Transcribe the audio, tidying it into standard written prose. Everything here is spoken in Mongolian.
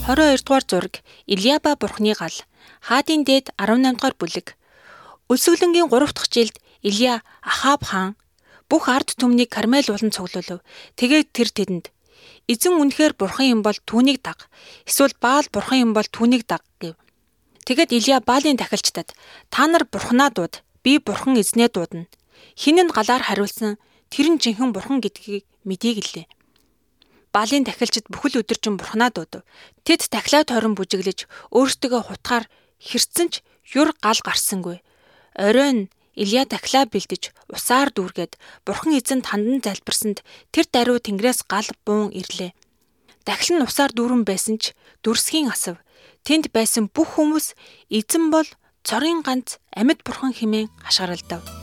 22 дугаар зураг Илиаба бурхны гал. Хаадын дээд 18 дугаар бүлэг. Өсвөлөнгийн 3 дахь жилд Илия Ахаб хаан бүх ард түмнийг Кармел ууланд цуглуулв. Тэгээд тэр тэдэнд эзэн үнэхээр бурхан юм бол түүнийг даг. Эсвэл Баал бурхан юм бол түүнийг даг гэв. Тэгэд Илия Баалийн дахилчдад та нар бурханаа дууд, би бурхан эзнээ дуудана. Хин нь галаар хариулсан тэр нь жинхэнэ бурхан гэдгийг мэдээ гэлээ. Баалийн дахилчид бүхэл өдөржин бурханаа дуудав. Тэд дахлаа тойрон бүжиглэж өөрсдөө хутгаар хэрцэн ч юр гал гарсангүй. Оройн Илия дахлаа бэлдэж усаар дүүргээд бурхан эзэнд хандан залбирсанд тэр даруй тэнгэрээс гал буун ирлээ. Дахил нь усаар дүүрэн байсан ч дүрсгийн асав. Тэнд байсан бүх хүмүүс эзэн бол цорын ганц амьд бурхан хэмээн хашгиралдав.